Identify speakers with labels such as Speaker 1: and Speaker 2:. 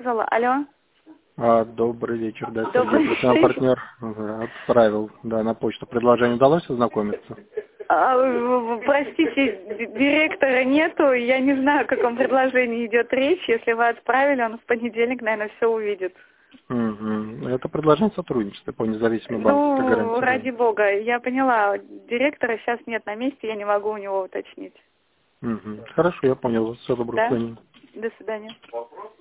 Speaker 1: сказала. Алло.
Speaker 2: Добрый вечер, да,
Speaker 1: Добрый
Speaker 2: Сергей, профессиональный партнер, отправил, да, на почту предложение. Удалось ознакомиться?
Speaker 1: Простите, директора нету, я не знаю, о каком предложении идет речь. Если вы отправили, он в понедельник, наверное, все увидит.
Speaker 2: Это предложение сотрудничества по независимой банковской гарантии.
Speaker 1: Ну, ради бога, я поняла, директора сейчас нет на месте, я не могу у него уточнить.
Speaker 2: Хорошо, я понял, все, доброго
Speaker 1: Да?
Speaker 2: свидания.
Speaker 1: До свидания.